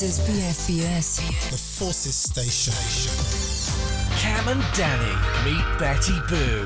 This is BFBS, the Forces Station. Cam and Danny meet Betty Boo.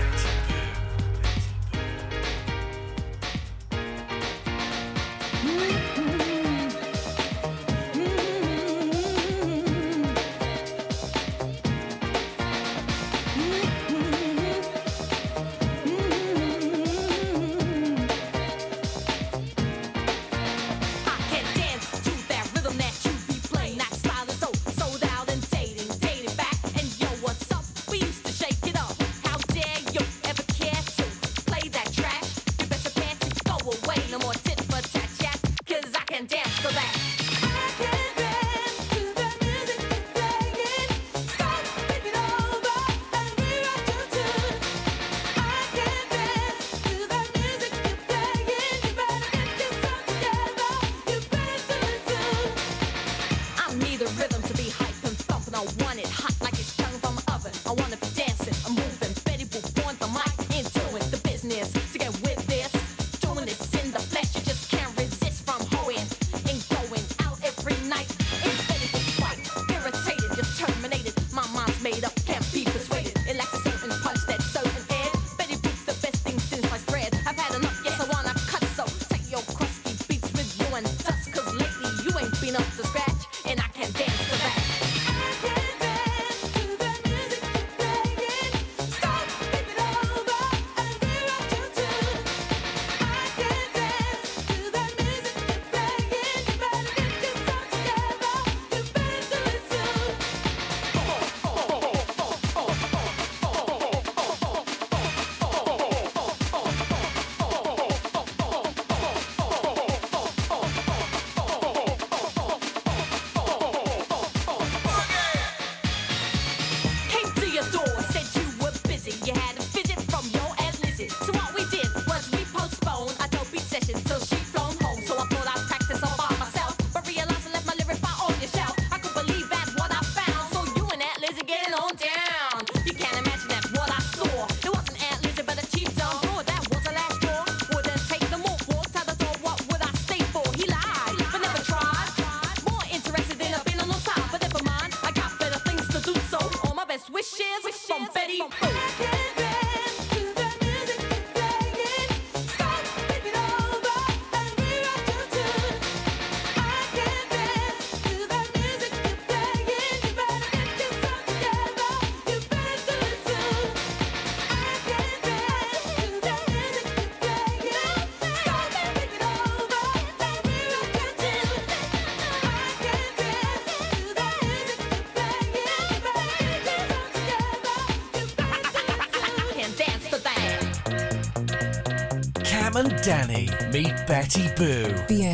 Cam and Danny meet Betty Boo.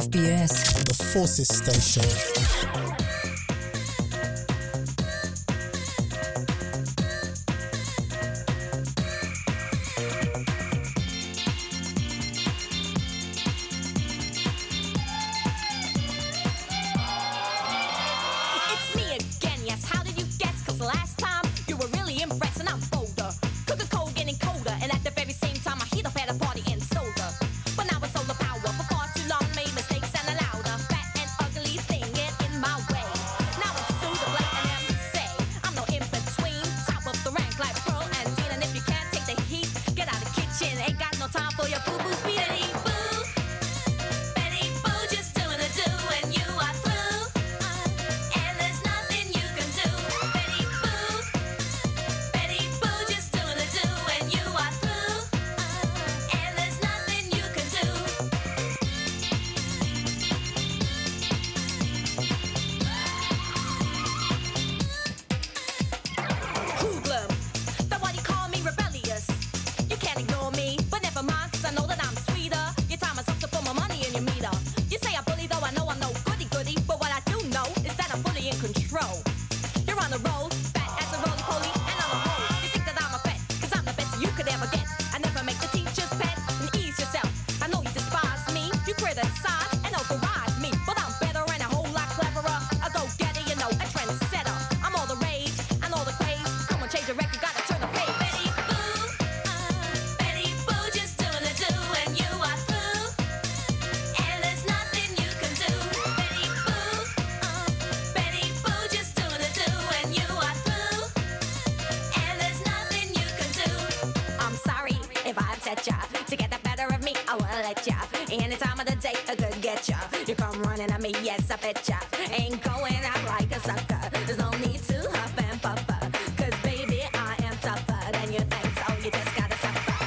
BFBS, the Forces Station. My way. yes, I betcha. Ain't going out like a sucker. There's no need to huff and puffer. Cause baby, I am tougher than you think, so you just gotta suffer.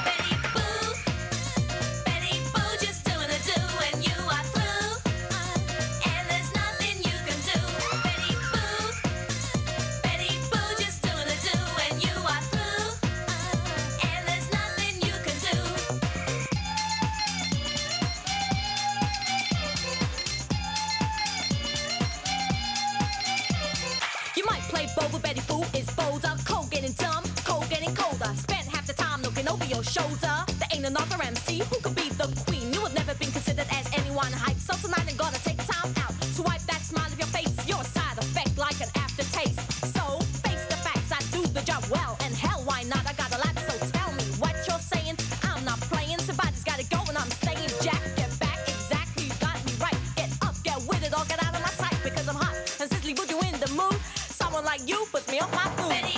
Betty Boo, just doing a do and you are through. And there's nothing you can do. Betty Boo, just doing a do and you are through. And there's nothing you can do. You might play bold, but Betty Boo is bolder. Cold getting dumb, cold getting colder. Spent half the time looking over your shoulder. There ain't another MC who could be the queen. You have never been considered as anyone hype. So tonight I'm gonna take time out to wipe that smile off your face. You're a side effect like an aftertaste. So face the facts, I do the job well. And hell, why not? I got a lot, so tell me what you're saying. I'm not playing, somebody's gotta go and I'm staying. Jack, get back, exactly, you got me right. Get up, get with it, or get out of my sight. Because I'm hot and sizzly, would you in the mood? Someone like you puts me on my food. Betty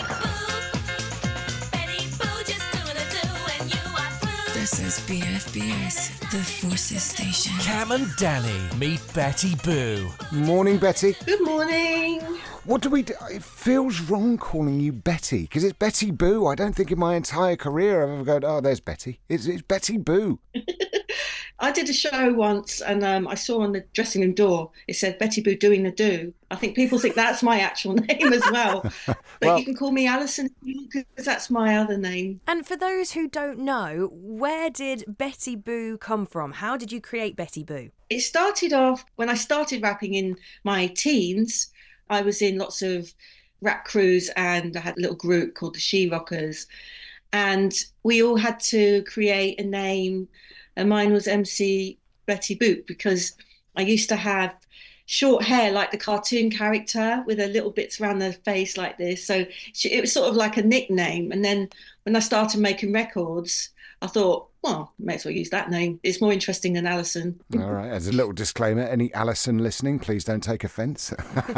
Boo, just doing a do and you are through. This is BFBS, the Forces Station. Cam and Danny meet Betty Boo. Morning, Betty. Good morning. What do we do? It feels wrong calling you Betty, because it's Betty Boo. I don't think in my entire career I've ever gone, oh, there's Betty. It's Betty Boo. I did a show once and I saw on the dressing room door, it said Betty Boo doing the do. I think people think that's my actual name as well. But Well- you can call me Alison because that's my other name. And for those who don't know, where did Betty Boo come from? How did you create Betty Boo? It started off when I started rapping in my teens. I was in lots of rap crews and I had a little group called the She Rockers. And we all had to create a name. And mine was MC Betty Boop because I used to have short hair like the cartoon character with the little bits around the face like this. So it was sort of like a nickname. And then when I started making records, I thought, well, may as well use that name. It's more interesting than Alison. All right, as a little disclaimer, any Alison listening, please don't take offence.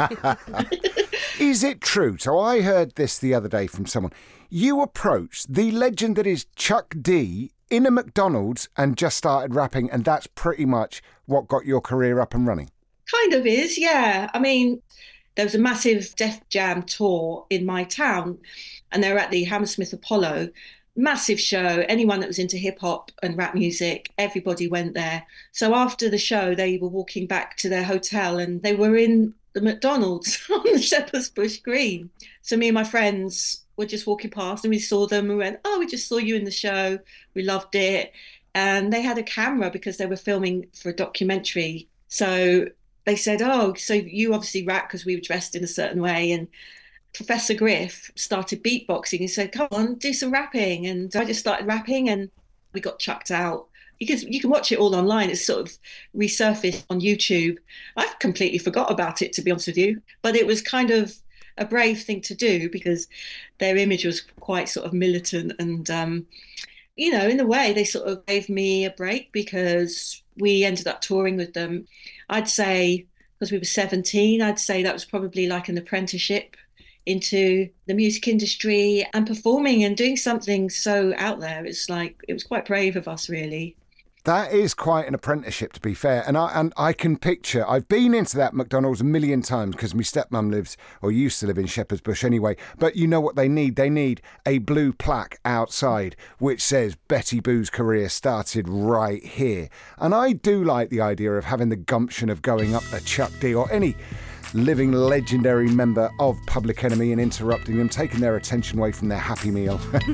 Is it true? So I heard this the other day from someone. You approached the legend that is Chuck D in a McDonald's and just started rapping, and that's pretty much what got your career up and running. Kind of is, yeah. I mean, there was a massive Def Jam tour in my town and they were at the Hammersmith Apollo. Massive show. Anyone that was into hip hop and rap music, everybody went there. So after the show, they were walking back to their hotel and they were in the McDonald's on the Shepherd's Bush Green. So me and my friends were just walking past and we saw them. We went, oh, we just saw you in the show. We loved it. And they had a camera because they were filming for a documentary. So they said, oh, so you obviously rap because we were dressed in a certain way. And Professor Griff started beatboxing. He said, come on, do some rapping. And I just started rapping and we got chucked out. You can watch it all online. It's sort of resurfaced on YouTube. I've completely forgot about it, to be honest with you. But it was kind of a brave thing to do because their image was quite sort of militant. And, you know, in a way, they sort of gave me a break because we ended up touring with them. I'd say, because we were 17, I'd say that was probably like an apprenticeship into the music industry and performing and doing something so out there. It's like, it was quite brave of us, really. That is quite an apprenticeship, to be fair. And I can picture, I've been into that McDonald's a million times because my stepmum lives, or used to live in Shepherd's Bush anyway. But you know what they need? They need a blue plaque outside which says Betty Boo's career started right here. And I do like the idea of having the gumption of going up to Chuck D or any living legendary member of Public Enemy and interrupting them, taking their attention away from their Happy Meal,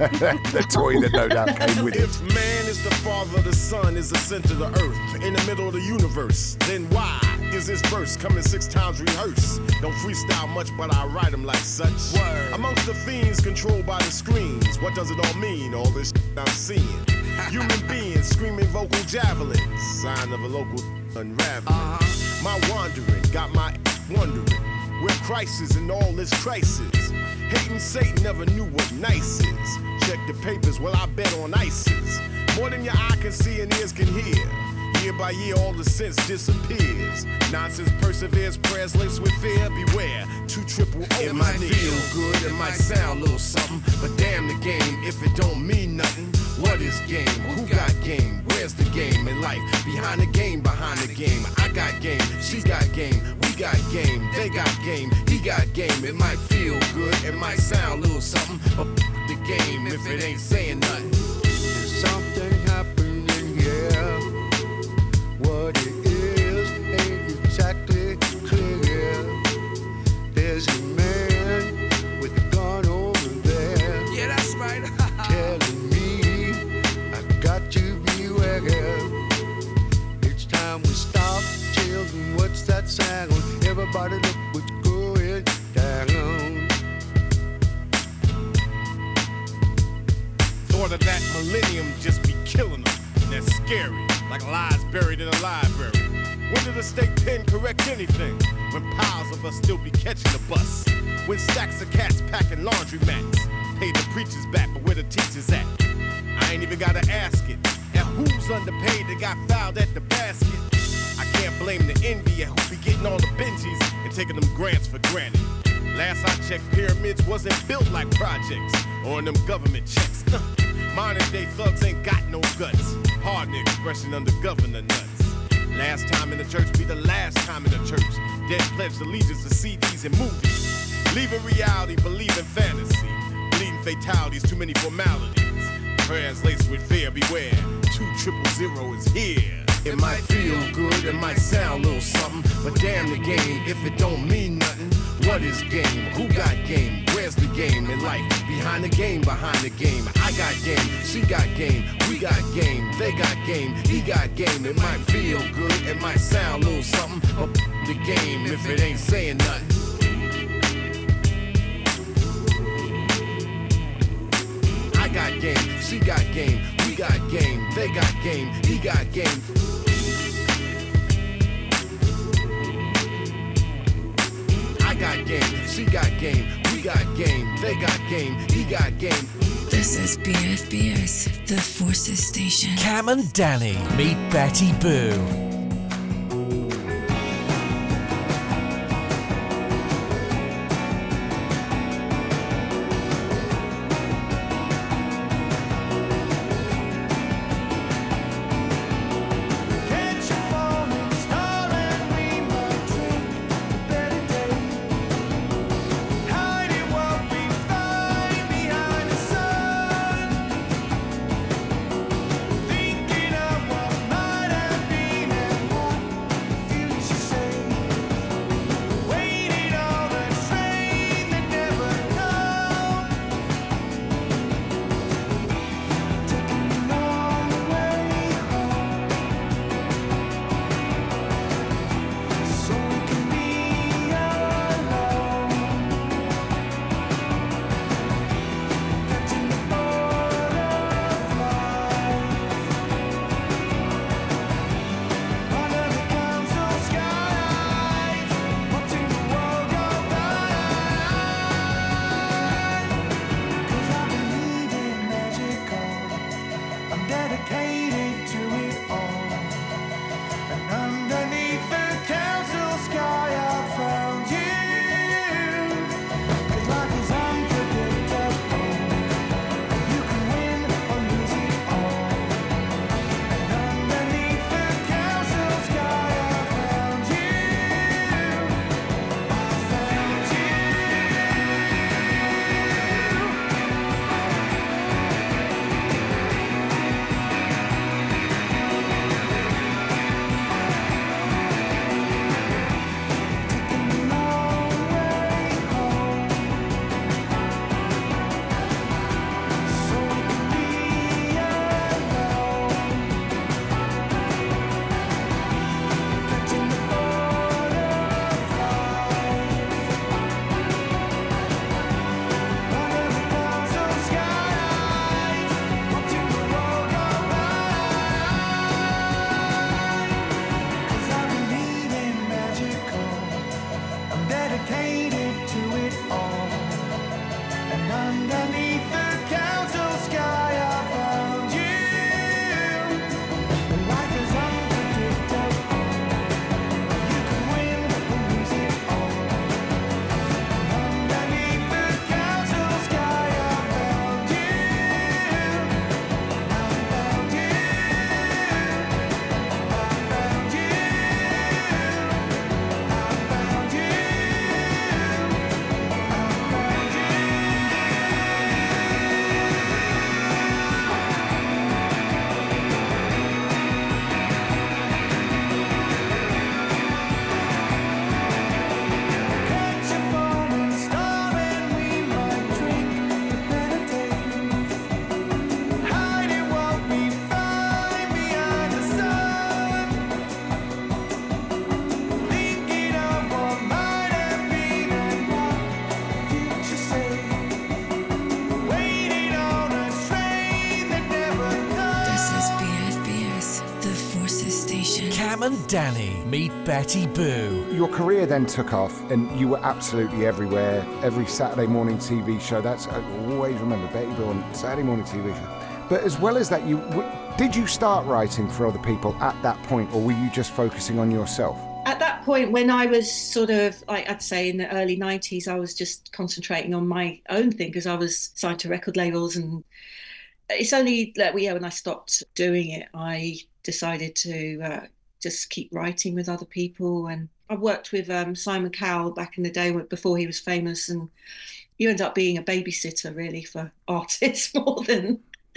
the toy that no doubt came with it. If man is the father, the sun is the center of the earth, in the middle of the universe, then why is this verse coming 6 times rehearsed? Don't freestyle much, but I write them like such. Word. Amongst the fiends controlled by the screens, what does it all mean, all this I'm seeing? Human beings screaming vocal javelins, sign of a local unraveling. My wandering got my wondering where Christ is in all this crisis. Hating Satan never knew what nice is. Check the papers, well I bet on ISIS. More than your eye can see and ears can hear. Year by year all the sense disappears. Nonsense perseveres, prayers laced with fear. Beware, 2 triple O. It might feel good, it might sound a little something, but damn the game if it don't mean nothing. What is game? Who got game? Where's the game? And life. Behind the game, behind the game. I got game, she got game, we got game, they got game, he got game. It might feel good, it might sound a little something, but the game if it ain't saying nothing. There's something happening here. What it is ain't exactly clear. There's a man with a gun over there. Yeah, that's right. Telling me I got to beware. Each time we stop, children, what's that sound? Everybody look what's going down. Thought of that millennium just be killing them. And that's scary, like lies buried in a library. When did the state pen correct anything? When piles of us still be catching the bus. When stacks of cats packing laundry mats. Pay the preachers back, but where the teachers at? I ain't even gotta ask it. And who's underpaid that got fouled at the basket? I can't blame the envy at who be getting all the Benjis and taking them grants for granted. Last I checked, pyramids wasn't built like projects or in them government checks. Modern day thugs ain't got no guts. Pardon the expression under governor nuts. Last time in the church be the last time in the church. Dead pledged allegiance to CDs and movies. Leaving reality, believing fantasy. Bleeding fatalities, too many formalities. Prayers laced with fear, beware. 2000 is here. It might feel good, it might sound a little something, but damn the game if it don't mean nothing. What is game? Who got game? Where's the game in life? Behind the game, behind the game. I got game, she got game, we got game, they got game, he got game. It might feel good, it might sound a little something, but the game if it ain't saying nothing. I got game, she got game, we got game, they got game, he got game. I got game, she got game, we got game, they got game, he got game. This is BFBS, the Forces Station. Cam and Danny meet Betty Boo. Thinking of what might have been. Station. Cam and Danny meet Betty Boo. Your career then took off and you were absolutely everywhere. Every Saturday morning TV show. That's, I always remember Betty Boo on Saturday morning TV show. But as well as that, did you start writing for other people at that point, or were you just focusing on yourself? At that point, when I was sort of, like I'd say in the early 90s, I was just concentrating on my own thing because I was signed to record labels. And it's only that, when I stopped doing it, I decided to just keep writing with other people. And I worked with Simon Cowell back in the day before he was famous. And you end up being a babysitter, really, for artists more than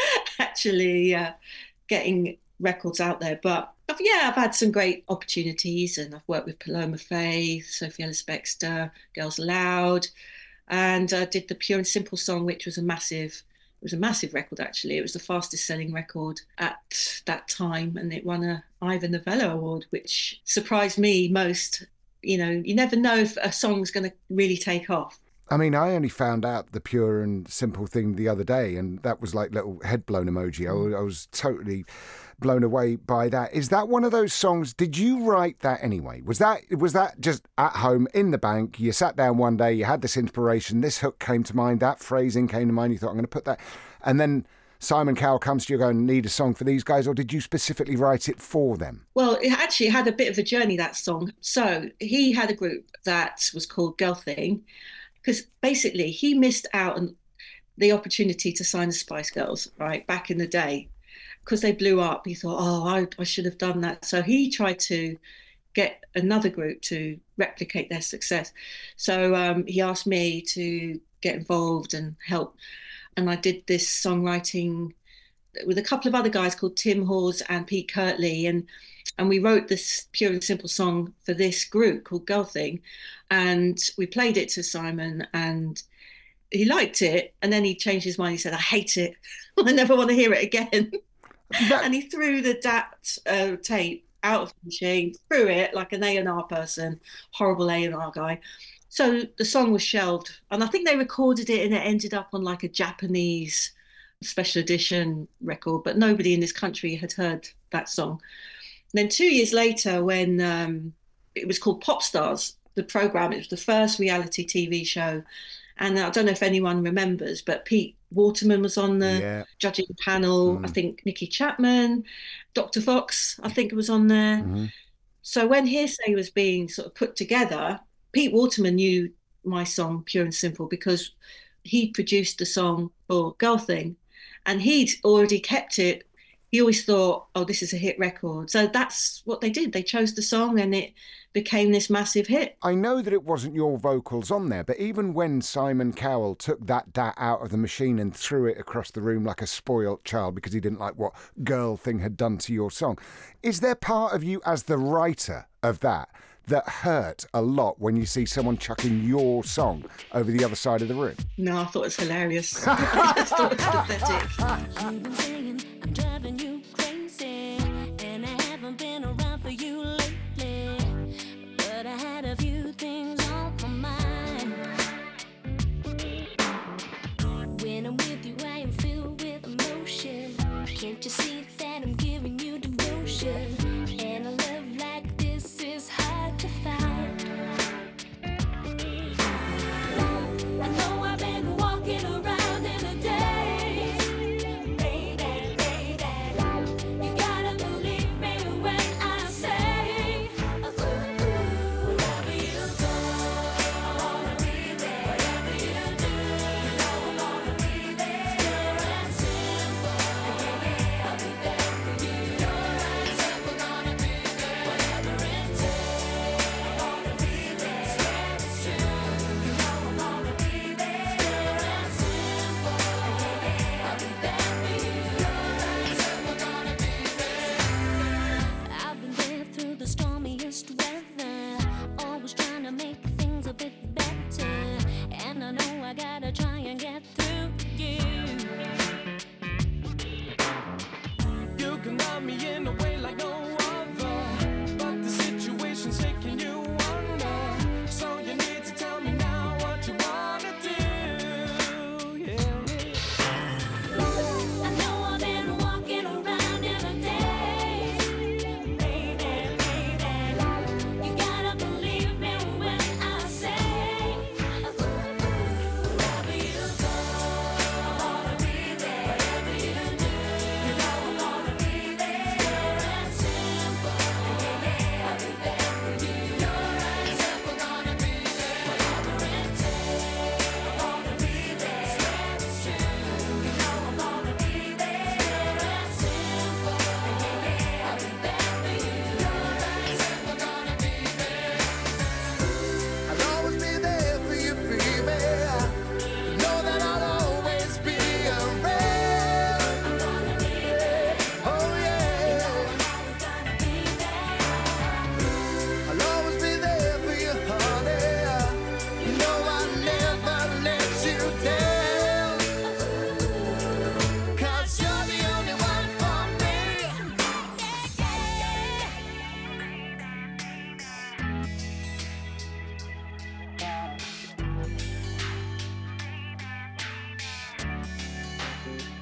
actually getting records out there. But I've had some great opportunities, and I've worked with Paloma Faith, Sophie Ellis-Bextor, Girls Aloud, and I did the Pure and Simple song, which was a massive record, actually. It was the fastest selling record at that time, and it won a Ivor Novello Award, which surprised me most. You know, you never know if a song's going to really take off. I mean, I only found out the Pure and Simple thing the other day, and that was like little head blown emoji. I was totally blown away by that. Is that one of those songs? Did you write that anyway? Was that just at home in the bank? You sat down one day, you had this inspiration, this hook came to mind, that phrasing came to mind, you thought, I'm going to put that, and then Simon Cowell comes to you going, need a song for these guys, or did you specifically write it for them? Well, it actually had a bit of a journey, that song. So he had a group that was called Girl Thing, because basically he missed out on the opportunity to sign the Spice Girls, right, back in the day, because they blew up. He thought, I should have done that. So he tried to get another group to replicate their success. So he asked me to get involved and help. And I did this songwriting with a couple of other guys called Tim Hawes and Pete Kirtley. And we wrote this Pure and Simple song for this group called Girl Thing. And we played it to Simon, and he liked it. And then he changed his mind. He said, I hate it. I never want to hear it again. And he threw the DAT tape out of the machine, threw it like an A&R person, horrible A&R guy. So the song was shelved. And I think they recorded it, and it ended up on like a Japanese special edition record. But nobody in this country had heard that song. And then 2 years later, when it was called Pop Stars, the programme, it was the first reality TV show. And I don't know if anyone remembers, but Pete Waterman was on the judging panel. I think Nicky Chapman, Dr. Fox, I think was on there. Mm-hmm. So when Hearsay was being sort of put together, Pete Waterman knew my song Pure and Simple because he produced the song for Girl Thing, and he'd already kept it. He always thought, oh, this is a hit record. So that's what they did. They chose the song and it became this massive hit. I know that it wasn't your vocals on there, but even when Simon Cowell took that DAT out of the machine and threw it across the room like a spoilt child because he didn't like what Girl Thing had done to your song, is there part of you as the writer of that hurt a lot when you see someone chucking your song over the other side of the room? No, I thought it was hilarious. I just thought it was pathetic. You've been saying I'm driving you crazy, and I haven't been around for you lately, but I had a few things on my mind. When I'm with you, I am filled with emotion. Can't you see that I'm giving you devotion? And a love like this is hard to find. I know I've been walking around in a daze, baby.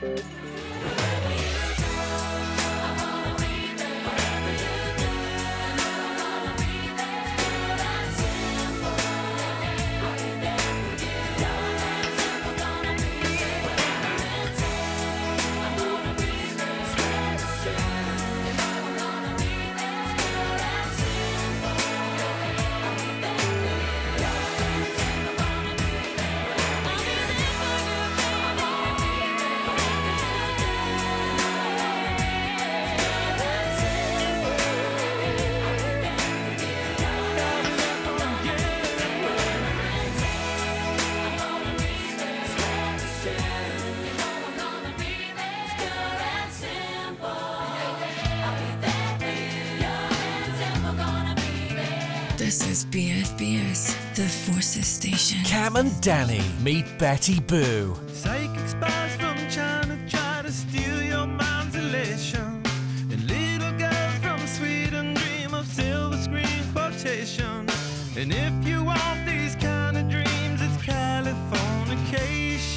This is BFBS, the Forces Station. Cam and Danny meet Betty Boo. Psychic spies from China try to steal your mind's elation. And little girls from Sweden dream of silver screen quotation. And if you want these kind of dreams, it's Californication.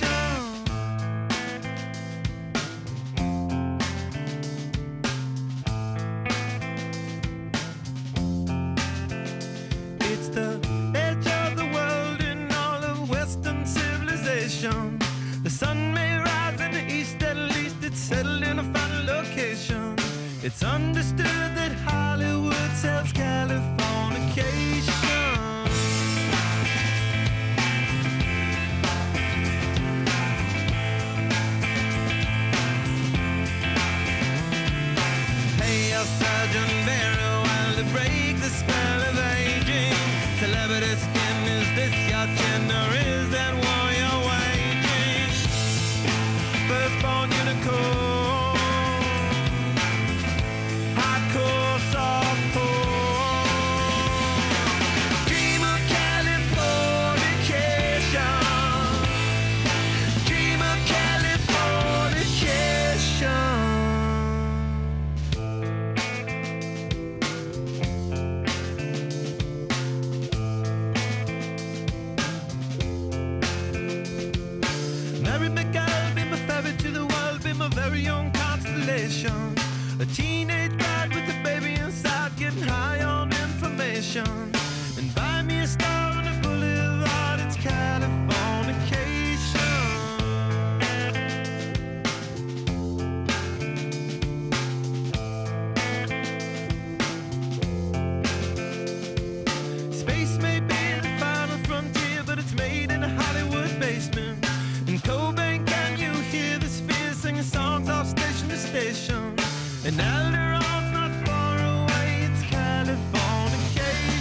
It's the edge of the world in all of Western civilization. The sun may rise in the east, at least it's settled in a final location. It's understood that Hollywood sells Californication. Hey, your Sergeant Barry, while to break the spell of aging. Celebrity skin, is this your chin or is that war you're waging? Firstborn unicorn, hardcore, softcore. Dream of Californication. Dream of Californication. Mary McGill, be my ferry to the world, be my very own constellation. A teenage bride with a baby inside, getting high on information. And buy me a star on a boulevard, it's Californication. Space may be the final frontier, but it's made in a Hollywood basement. In Cobain, can you hear the spheres singing songs off station to station? And Alderon's not far away, it's Californication.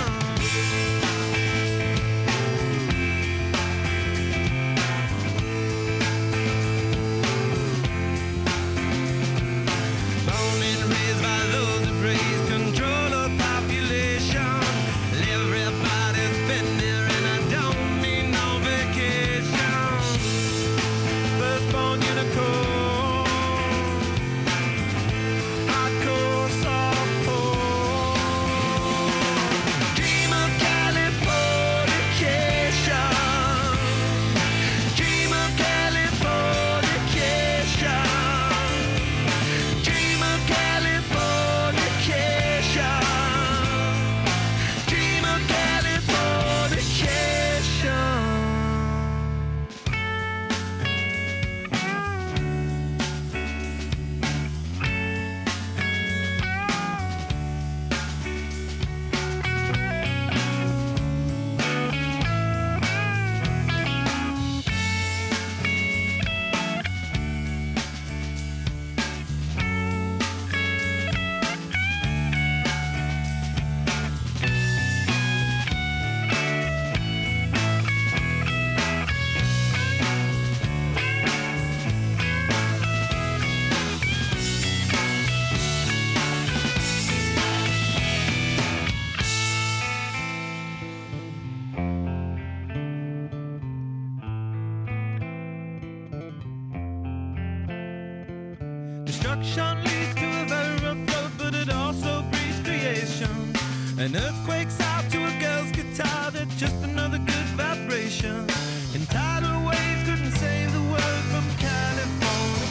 Born and raised by those that praise control of population. Everybody's been there and I don't need no vacation. Firstborn unicorn, hardcore, softcore. Dream of Californication. Dream of Californication. Dream of Californication. Dream of Californication. Destruction leads to a very rough road, but it also breeds creation. An earthquake's out to a girl's guitar, that's just another good vibration. And tidal waves couldn't save the world from California.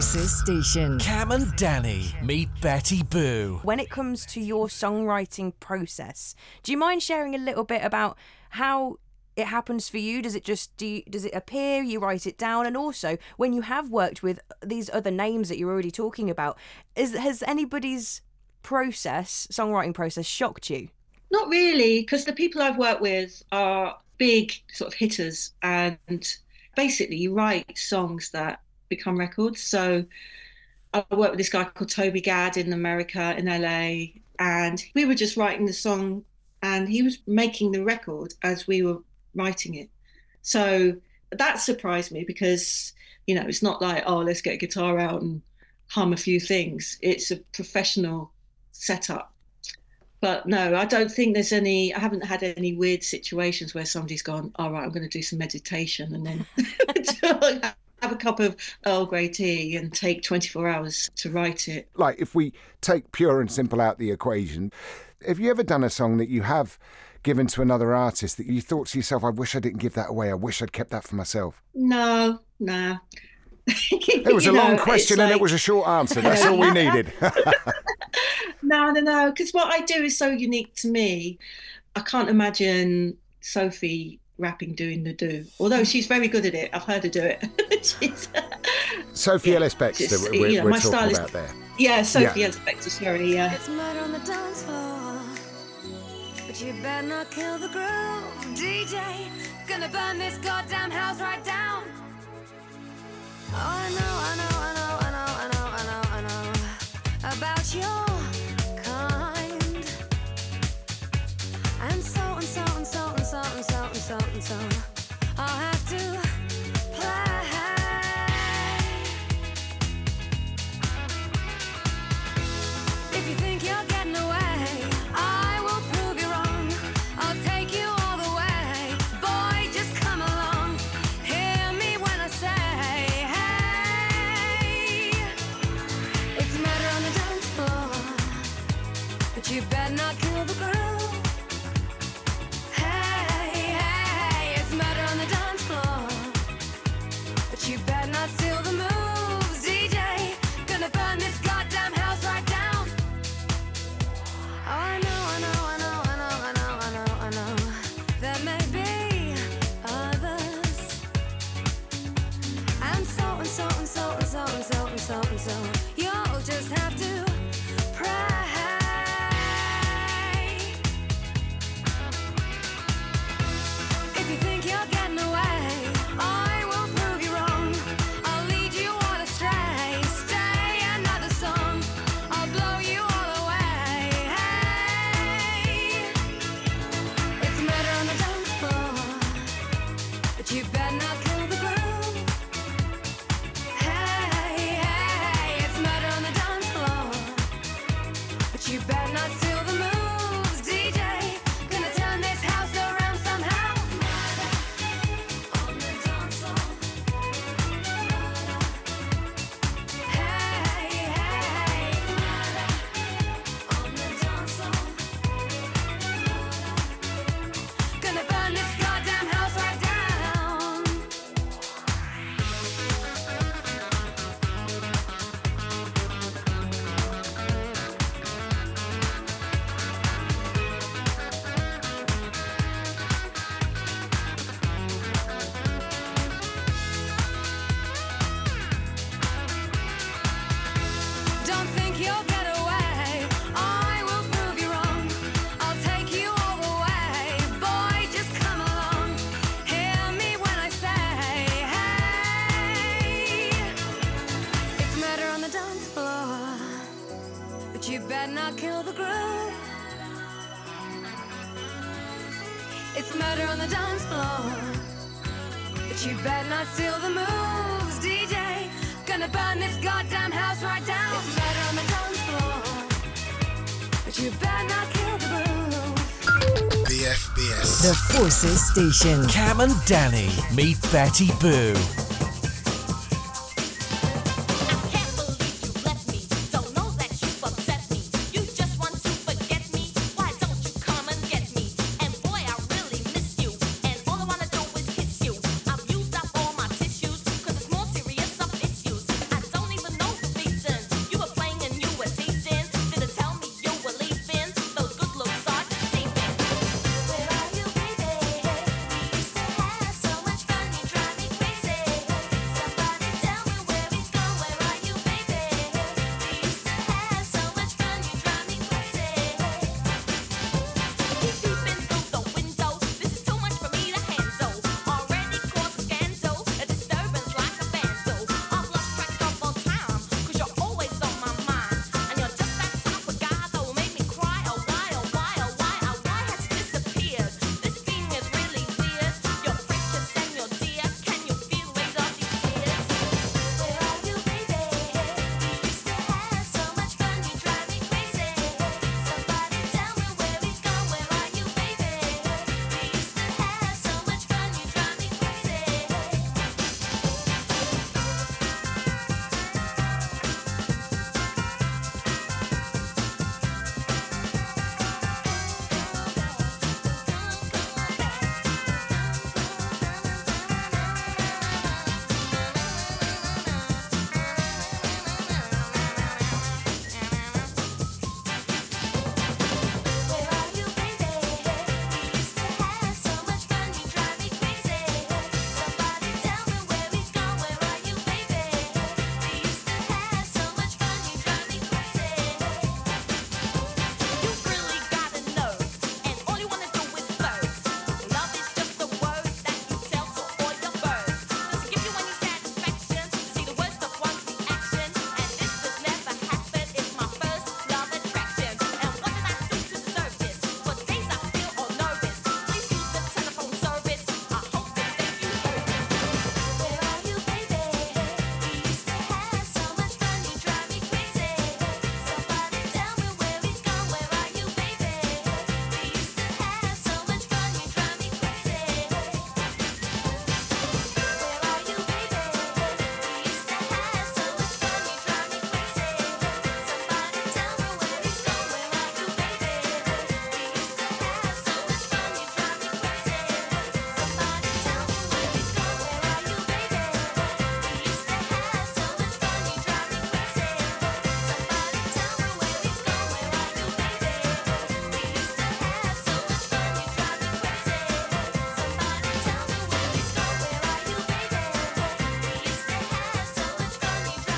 Forces Station. Cam and Danny meet Betty Boo. When it comes to your songwriting process, do you mind sharing a little bit about how it happens for you? Does it just does it appear, you write it down? And also, when you have worked with these other names that you're already talking about, has anybody's songwriting process, shocked you? Not really, because the people I've worked with are big sort of hitters, and basically you write songs that become records. So I worked with this guy called Toby Gadd in America, in LA, and we were just writing the song and he was making the record as we were writing it. So that surprised me because, you know, it's not like, oh, let's get a guitar out and hum a few things. It's a professional setup. But no, I don't think I haven't had any weird situations where somebody's gone, all right, I'm going to do some meditation and then have a cup of Earl Grey tea and take 24 hours to write it. Like, if we take Pure and Simple out the equation, have you ever done a song that you have given to another artist that you thought to yourself, I wish I didn't give that away, I wish I'd kept that for myself? No. It was a long question and it was a short answer. That's all we needed. No, because what I do is so unique to me. I can't imagine Sophie rapping doing the do, although she's very good at it. I've heard her do it. Sophie Ellis Bextor, we're talking about there. Yeah, Sophie Ellis Bextor, sorry, yeah. It's murder on the dance floor, but you better not kill the groove, DJ. Gonna burn this goddamn house right down. Oh, I know about your kind, and so I'll have to play. If you think you're getting away, I will prove you wrong. I'll take you all the way. Boy, just come along. Hear me when I say, hey, it's murder on the dance floor, but you better not kill the groove. You better not steal the moves, DJ. Gonna burn this goddamn house right down. Oh, I know. There may be others, and so. You'll just have to pray. If you think you're getting away, I will prove you wrong. I'll lead you all astray. Stay another song, I'll blow you all away. Hey, it's murder on the dance floor, but you better not kill the groove. Hey, it's murder on the dance floor, but you better not steal the moves, DJ. Gonna turn this house around somehow. Gonna burn this goddamn house right down. Don't think you'll get away, I will prove you wrong. I'll take you all the way. Boy, just come along. Hear me when I say, hey, it's murder on the dance floor, but you better not kill the groove. It's murder on the dance floor, but you better not steal the moves, DJ. Gonna burn this goddamn house right down. It's murder on the dance floor, but you better not kill the groove. BFBS. The Forces Station. Cam and Danny meet Betty Boo. Even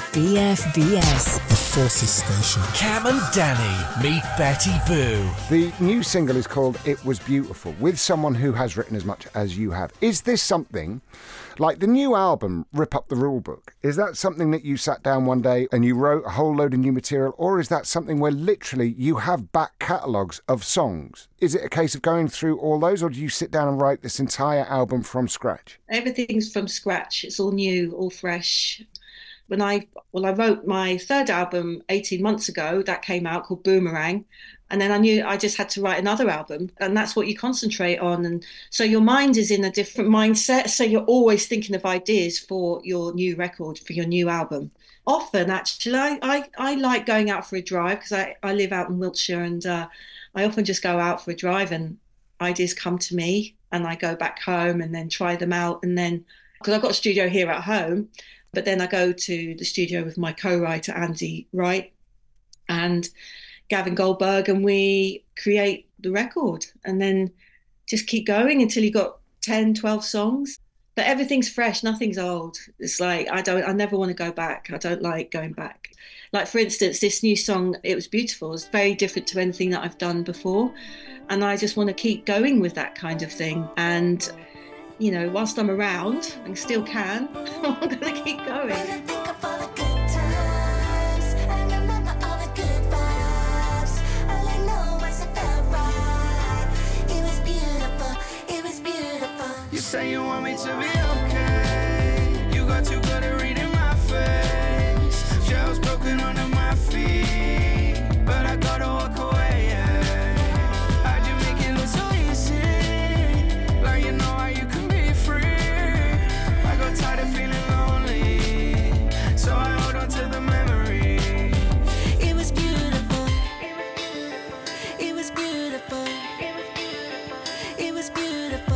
BFBS. The Forces Station. Cam and Danny meet Betty Boo. The new single is called It Was Beautiful, with someone who has written as much as you have. Is this something, like the new album, Rip Up the Rulebook, is that something that you sat down one day and you wrote a whole load of new material, or is that something where literally you have back catalogues of songs? Is it a case of going through all those, or do you sit down and write this entire album from scratch? Everything's from scratch. It's all new, all fresh. When I wrote my third album 18 months ago, that came out called Boomerang. And then I knew I just had to write another album, and that's what you concentrate on. And so your mind is in a different mindset. So you're always thinking of ideas for your new record, for your new album. Often, actually, I like going out for a drive because I live out in Wiltshire, and I often just go out for a drive and ideas come to me, and I go back home and then try them out. And then, because I've got a studio here at home, but then I go to the studio with my co-writer, Andy Wright, and Gavin Goldberg, and we create the record and then just keep going until you got 10, 12 songs. But everything's fresh, nothing's old. It's like, I never want to go back. I don't like going back. Like, for instance, this new song, It Was Beautiful, is very different to anything that I've done before. And I just want to keep going with that kind of thing. And, you know, whilst I'm around and still can, I'm going to keep going. You say you want me to be okay. You got too good at reading my face. Shells broken under my feet, but I gotta walk away. How'd you make it look so easy? Like you know how you can be free. I got tired of feeling lonely, so I hold on to the memory. It was beautiful. It was beautiful. It was beautiful.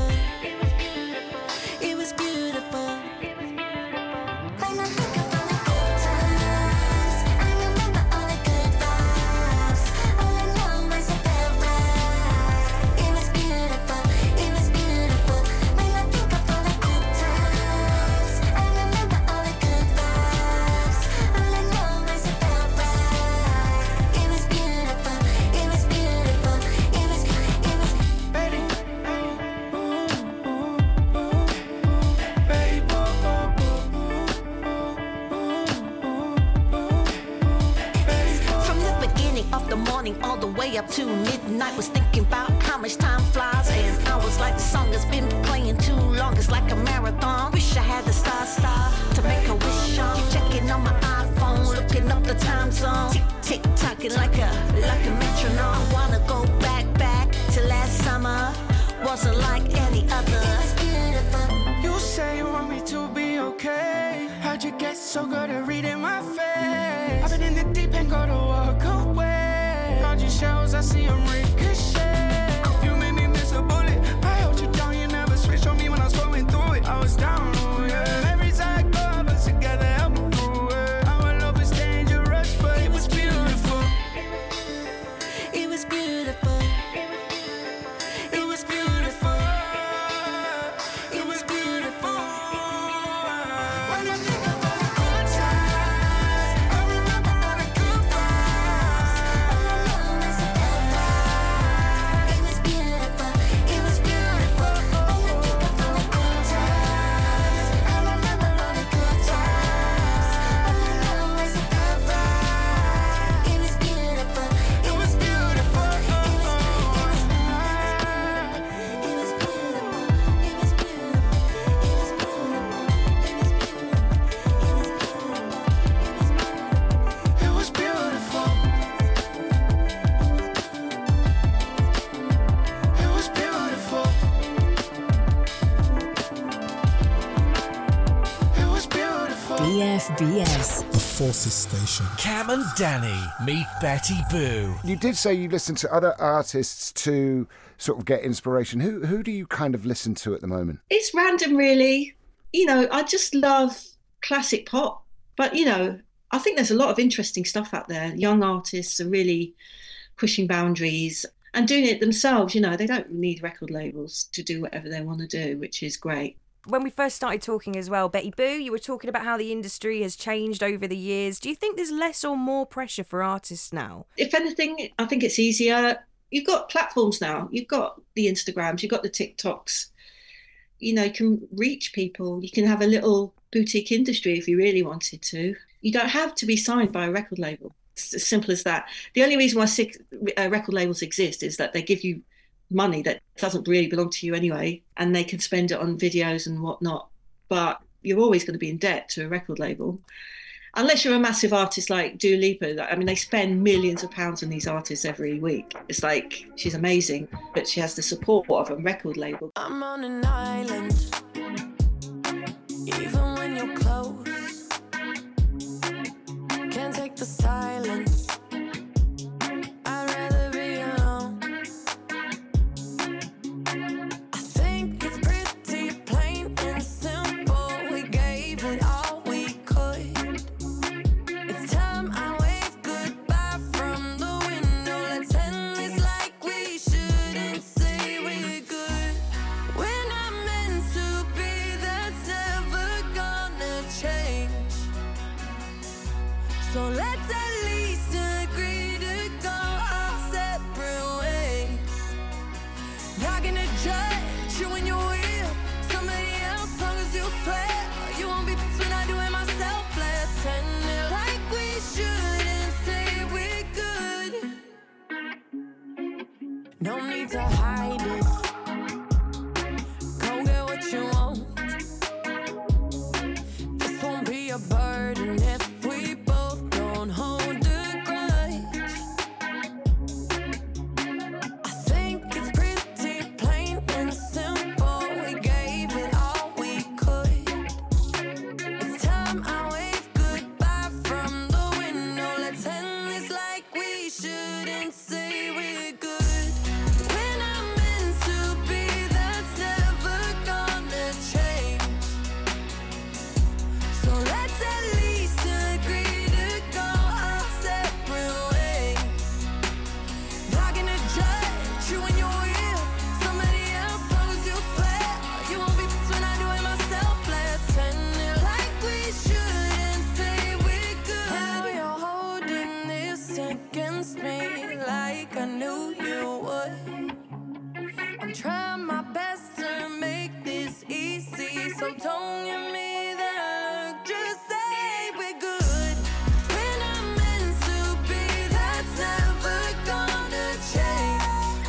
It was beautiful. When I think of all the good times, I remember all the good vibes. All I know is it felt right. It was beautiful. It was beautiful. When I think of all the good times, I remember all the good vibes. All I know is it felt right. It was beautiful. It was beautiful. It was Betty. From the beginning of the morning all the way up to midnight, was thinking about how much time flies, and I was like, the song has been playing too long, it's like a marathon. Wish I had the star to make a wish on. Keep checking on my iPhone, looking up the time zone. Tick tocking like a metronome. I wanna go back to last summer. Wasn't like any other. It was beautiful. You say you want me to be okay. How'd you get so good at reading my face? I've been in the deep end, gotta walk away. Found your shells, I see them ricochet. You made me miss a bullet. I held you down, you never switched on me when I was going through it. I was down, oh yeah. Every time I go up, us together, help me through it. Our love is dangerous, but it was beautiful. It was beautiful. It was beautiful. It was beautiful. When I think of all the good times, I remember all the good vibes. All I know is it felt right. It was beautiful. It was beautiful. When I think of all the good times, I remember all the good times. All I know is it felt right. It was beautiful. It was beautiful. It was beautiful. It was beautiful. It was beautiful. BFBS. The Forces Station. Cam and Danny meet Betty Boo. You did say you listen to other artists to sort of get inspiration. Who do you kind of listen to at the moment? It's random, really. You know, I just love classic pop. But, you know, I think there's a lot of interesting stuff out there. Young artists are really pushing boundaries and doing it themselves. You know, they don't need record labels to do whatever they want to do, which is great. when we first started talking as well, Betty Boo, you were talking about how the industry has changed over the years. Do you think there's less or more pressure for artists now? If anything, I think it's easier. You've got platforms now. You've got the Instagrams, you've got the TikToks. You know, you can reach people. You can have a little boutique industry if you really wanted to. You don't have to be signed by a record label. It's as simple as that. The only reason why record labels exist is that they give you money that doesn't really belong to you anyway, and they can spend it on videos and whatnot. But you're always going to be in debt to a record label. Unless you're a massive artist like Dua Lipa. I mean, they spend millions of pounds on these artists every week. It's like, she's amazing, but she has the support of a record label. I'm on an island, even when you're close. Can't take the silence. I'd rather be alone. I think it's pretty plain and simple. We gave it all we could. It's time I wave goodbye from the window. Let's end this like we shouldn't say we're good. We're not meant to be, that's never gonna change. So let's at least agree to go our separate ways. Not gonna judge you when you're with somebody else, long as you swear you won't be pissed when I do it myself. Let's end it like we shouldn't say we're good. No need to hide it. Go get what you want. This won't be a burden if we both don't hold a grudge. I think it's pretty plain and simple. We gave it all we could. It's time I wave goodbye from the window. Let's end this like we shouldn't say we're good. We're not meant to be, that's never gonna change. So let's at least agree to go our separate ways. Not gonna judge you when you're with somebody else, long as you swear you won't be pissed when I do it myself. Let's end it like we shouldn't say we're good. Now you're holding this against me like I knew you would. I'm trying my best to make this easy, so don't give me that look, just say we're good. We're not meant to be, that's never gonna change.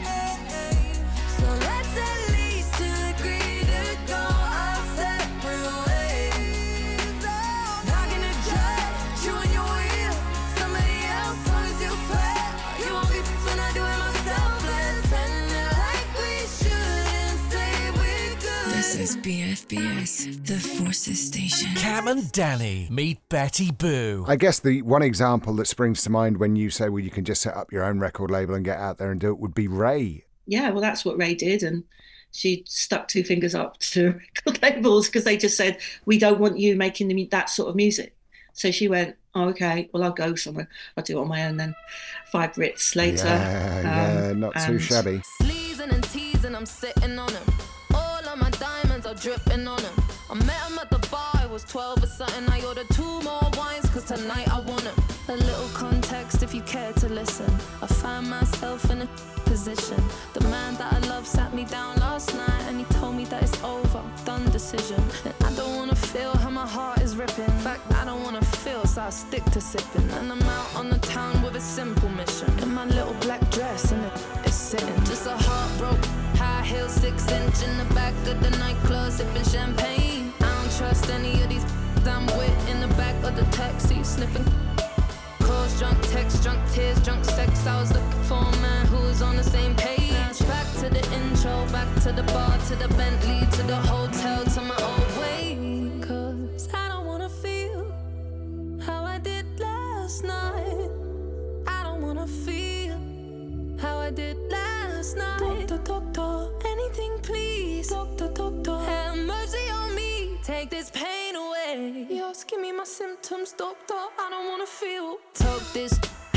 So let's at least agree to go our separate ways. Not gonna judge you when you're with somebody else, long as you swear you won't be pissed when I do it myself. Let's end it like we shouldn't say we're good. This is BFBS, the Forces Station. Cam and Danny meet Betty Boo. I guess the one example that springs to mind when you say, well, you can just set up your own record label and get out there and do it would be Ray. Yeah, well, that's what Ray did. And she stuck two fingers up to record labels because they just said, we don't want you making that sort of music. So she went, oh, okay, well, I'll go somewhere. I'll do it on my own then. 5 Brits later. Yeah, not too and- shabby. Sleezing and teasing, I'm sitting on him. All of my diamonds are dripping on him. I met him at the bar, it was 12 or something. I ordered 2 more wines, cause tonight I want him. A little context if you care to listen. I find myself in a position. The man that I love sat me down last night and he told me that it's over, done decision. And I don't wanna feel how my heart is ripping. In fact, I don't wanna feel, so I stick to sipping. And I'm out on the town with a simple mission. In my little black dress and it's sitting. Just a heartbroken high heel 6-inch in the back of the nightclub sipping champagne. I don't trust any of these I'm with in the back of the taxi sniffing. Calls, drunk text, drunk tears, drunk sex. I was looking for a man who was on the same page. Back to the intro, back to the bar, to the Bentley, to the hotel, to my old way. Cause I don't wanna feel how I did last night. I don't wanna feel how I did last night. Doctor, anything please. Doctor, have mercy on me. Take this pain away. You're asking me my symptoms, doctor. I don't wanna feel. Took this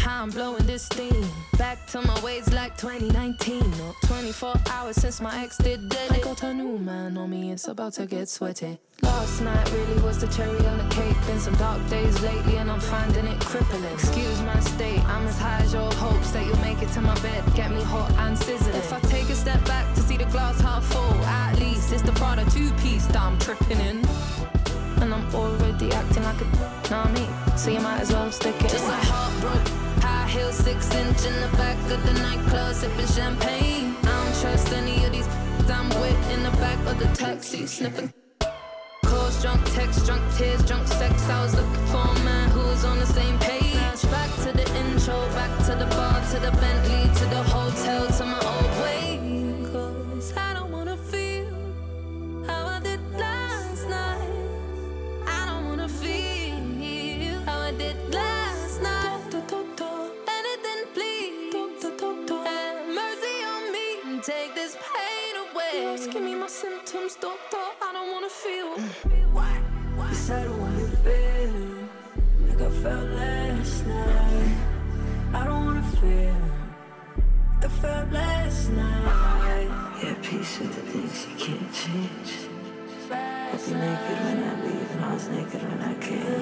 how I'm blowing this steam. Back to my ways like 2019. Or 24 hours since my ex did dead. I got a new man on me, it's about to get sweaty. Last night really was the cherry on the cake. Been some dark days lately and I'm finding it crippling. Excuse my state, I'm as high as your hopes that you'll make it to my bed. Get me hot and sizzling. If I take a step back to see the glass half full, at least it's the Prada two-piece that I'm tripping in. And I'm already acting like a know what I mean? So you might as well stick it. Just like heartbroken, high heels, 6-inch in the back of the nightclub, sipping champagne. I don't trust any of these I'm with in the back of the taxi, sniffing. Calls, drunk texts, drunk tears, drunk sex. I was looking for a man who was on the same page. Back to the intro, back to the bar, to the Bentley, to the hotel, to my old way. 'Cause I don't wanna feel how I did last night. I don't wanna feel how I did last night. Anything, please. Have mercy on me and take this pain away. You're asking me my symptoms, doctor. I don't wanna feel. Yes, I don't wanna feel like I felt last night. I don't wanna feel like I felt last night. Yeah, peace with the things you can't change. I was naked when I leave and I was naked when I came.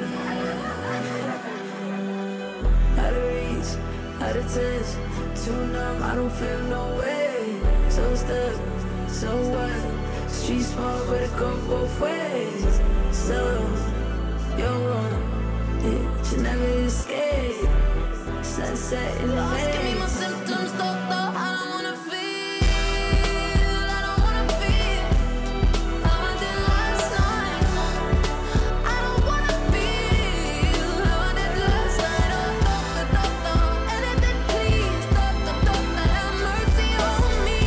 Out of reach, out of touch, too numb, I don't feel no way. So stuck, so what? Street smart, but it go both ways. So, you're one, it should never escape. Sunset in the Lost, give me my symptoms, doctor. I don't wanna feel. I don't wanna feel how I did last night. I don't wanna feel how I did last night. Oh, doctor, anything, please. Doctor, have mercy on me.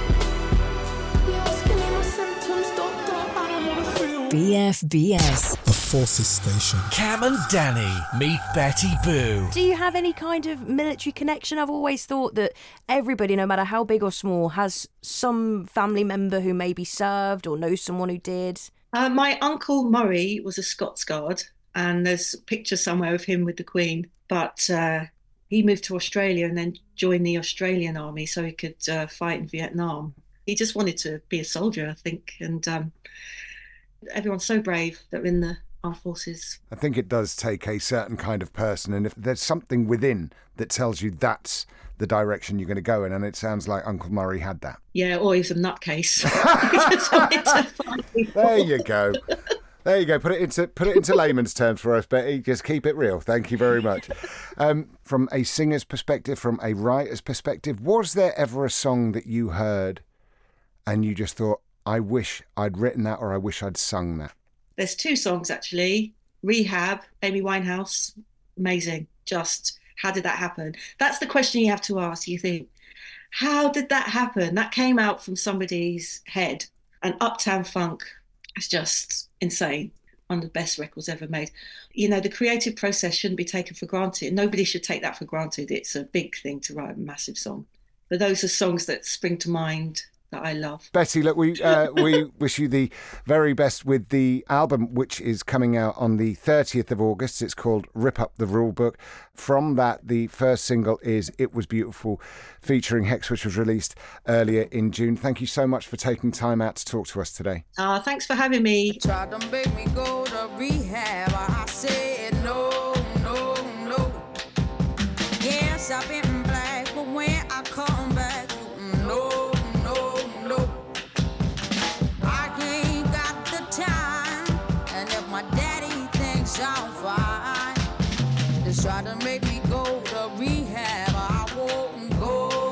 You're asking me my symptoms, doctor. I don't wanna feel. BFBS. The Forces Station. Cam and Danny meet Betty Boo. Do you have any kind of military connection? I've always thought that everybody, no matter how big or small, has some family member who maybe served or knows someone who did. My uncle Murray was a Scots Guard, and there's a picture somewhere of him with the Queen. But he moved to Australia and then joined the Australian army so he could fight in Vietnam. He just wanted to be a soldier, I think. And everyone's so brave that are in the armed forces. I think it does take a certain kind of person, and if there's something within that tells you that's the direction you're going to go in, and it sounds like Uncle Murray had that. Yeah, or he was a nutcase. He just wanted to fight people. There you go. There you go. Put it into layman's terms for us, Betty. Just keep it real. Thank you very much. From a singer's perspective, from a writer's perspective, was there ever a song that you heard and you just thought, I wish I'd written that, or I wish I'd sung that? There's two songs, actually. Rehab, Amy Winehouse, amazing. Just, how did that happen? That's the question you have to ask. You think, how did that happen? That came out from somebody's head. And Uptown Funk is just insane. One of the best records ever made. You know, the creative process shouldn't be taken for granted. Nobody should take that for granted. It's a big thing to write a massive song. But those are songs that spring to mind that I love. Betty, look, we wish you the very best with the album, which is coming out on the 30th of August. It's called Rip Up the Rule Book. From that, the first single is It Was Beautiful, featuring Hex, which was released earlier in June. Thank you so much for taking time out to talk to us today. Thanks for having me. Tried to make me go to rehab. I said no, no, no. Yes, I've been black, but when I come back, no. I'm fine. Just try to make me go to rehab. I won't go.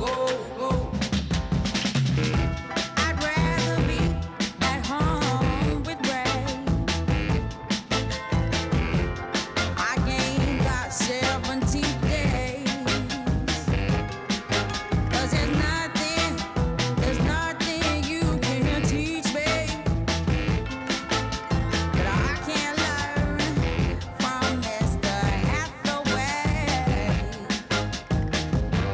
I'd rather be at home with Ray. I ain't got 17 days. 'Cause there's nothing you can teach me. But I can't learn from Mr. Hathaway.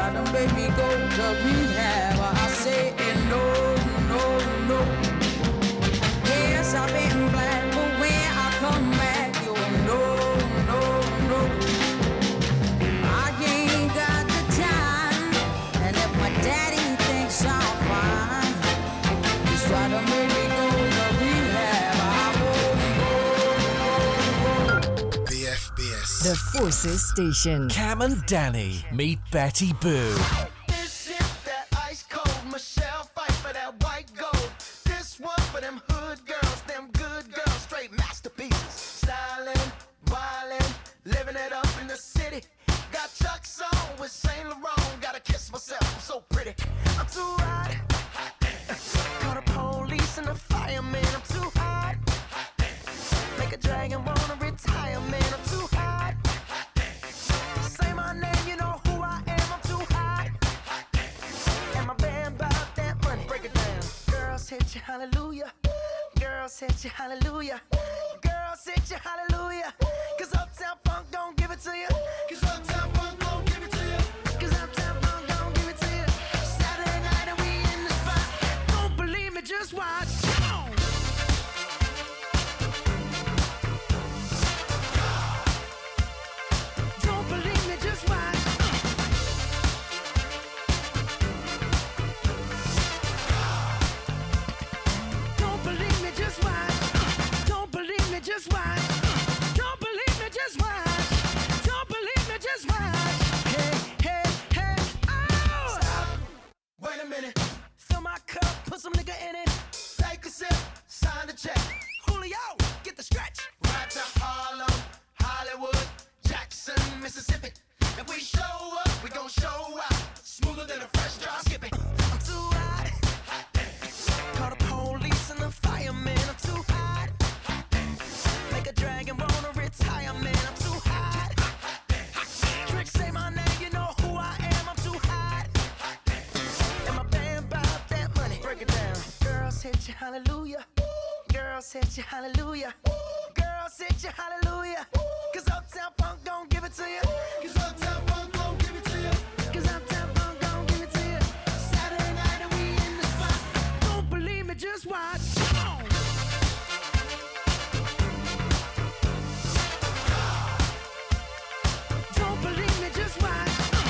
try to make me go to rehab. I say no, no, no. Yes, I've been black, but when I come back, you'll no, no, no. I ain't got the time, and if my daddy thinks I'm fine, just try to make me go to rehab. I won't go. BFBS. The Forces Station. Cam and Danny meet Betty Boo. This is that ice cold Michelle fight for that white gold. This one for them hood girls, them good girls, straight masterpieces. Styling, wildin', living it up in the city. Got Chuck's on with Saint Laurent. Gotta kiss myself, I'm so pretty. I'm too hot. Call the police and the fireman. I'm too hot. Make a dragon wanna retire, man. I'm too hot. Say my name, you know who I am. I'm too hot. And my band bout that money. Break it down. Girls hit you, hallelujah. Girls hit you, hallelujah. Girls hit you, hallelujah. Cause Uptown Funk don't give it to you. Cause Uptown Funk don't give it to you. Cause Uptown Funk don't give it to you. Saturday night and we in the spot. Don't believe me, just watch. Come on. Don't believe me, just watch. Don't believe me, just watch. Don't believe me, just watch. Don't believe me, just watch. Don't believe me, just watch. Hey, hey, hey, oh! Stop. Wait a minute. Fill my cup, put some nigga in it. Take a sip, sign the check. Julio, get the stretch. Right to Harlem, Hollywood, Jackson, Mississippi. If we show up, we gon' show out. Smoother than a fresh drop skipping. I'm too hot. Call the police and the fireman. I'm too hot. Make a dragon wanna retire, man. I'm too hot. Trick say my name, you know who I am. I'm too hot. And my band bout that money. Break it down. Girls hit you, hallelujah. Girls hit you, hallelujah. Girls hit you, hallelujah. Cause Uptown Funk don't give it to you. Cause Uptown Funk don't give it to you. Cause Uptown Funk don't give it to you. Saturday night and we in the spot. Don't believe me, just watch. Come on. Don't believe me, just watch.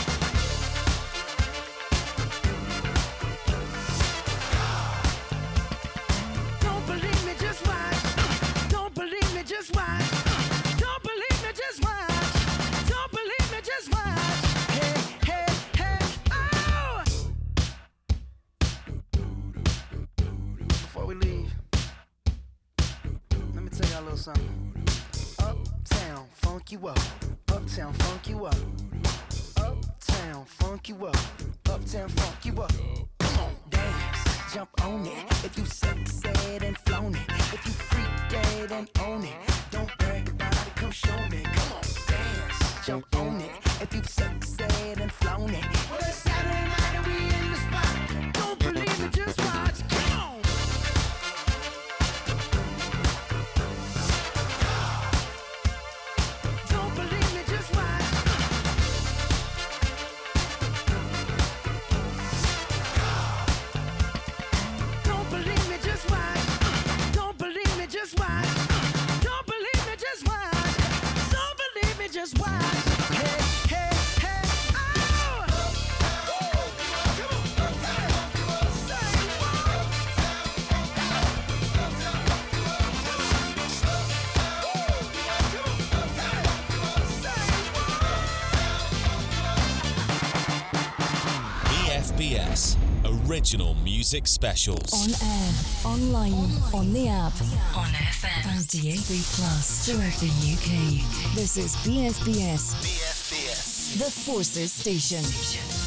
Don't believe me, just watch. Don't believe me, just watch. Don't believe me, just watch. Don't believe me, just watch. Hey, hey, hey, oh! Before we leave, let me tell y'all a little something. Uptown, funk you up. Uptown, funk you up. Uptown, funk you up. Uptown, funk you up. Come on, dance, jump on it. If you sexed and flown it. If you freak dead and own it. Don't brag about it, come show me. Come on, dance, jump on it. If you sexed and flown it. Well, it's Saturday night and we in the spot. Don't believe it, just watch. Come on. Don't believe me, just watch. Don't believe me, just watch. Don't believe me, just watch. Don't believe me, just watch. Don't believe me, just watch. Hey, hey, hey, oh! EFBS Original Music Specials. On air, online, on the app, on FM, and DAB+ throughout the UK. This is BFBS. BFBS. The Forces Station.